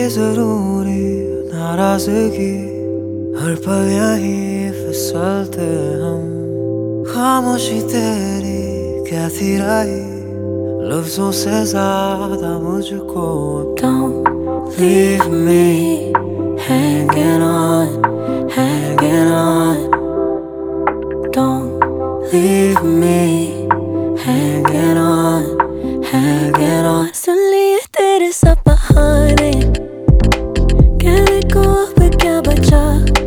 जरूरी नाराजगी, हर पल यहीं फिसलते हम। खामोशी तेरी कहती रही, लफ्जों से ज्यादा मुझको। Don't leave me hanging on, hanging on. Don't leave me hanging on, hanging on. सुन लिए तेरे सब बहाने, कहने को अब क्या बचा।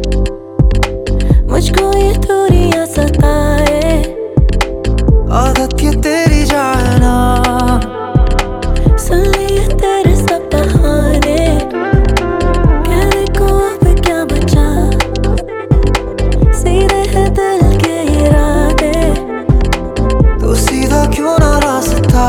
मुझको ये दूरियां सताए, आदत की तेरी जाना। सुन लिए तेरे सब बहाने, कहने को अब क्या बचा। सीधे है दिल के इरादे, तो सीधा क्यों ना रास्ता।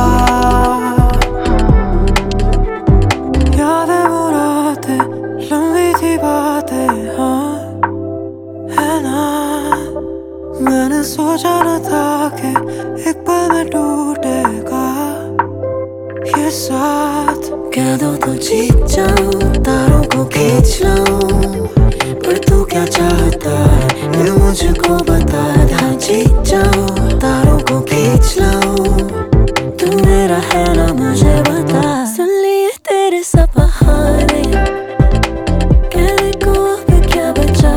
यादें वो रातें, लंबी थी बातें, हाँ है ना। मैंने सोचा न था कि एक पल में टूटेगा ये साथ। कह दो तो जीत जाऊं, तारों को खींच लाऊं, पर तू क्या चाहता है ये मुझको बता। हाँ जीत जाऊं, तारों को खींच लाऊं, तू मेरा है ना मुझे बता। सुन लिए तेरे सब बहाने, कहने को अब क्या बचा।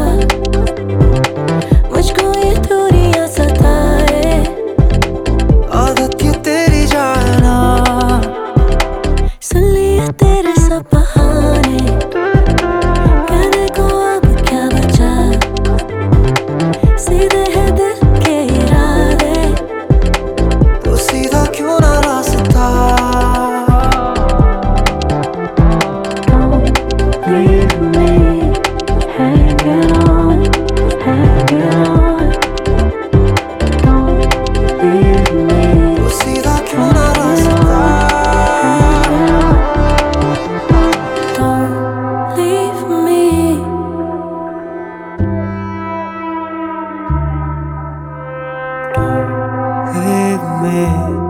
मुझको ये दूरियां सताए, आदत की तेरी जाना। सुन लिए तेरे सब बहाने, कहने को अब क्या बचा। सीधे है दिल के इरादे, तो सीधा क्यों ना रास्ता। Leave me hanging on, hanging on. Don't leave me. तो सीधा क्यों ना रास्ता। Don't leave me. Leave me.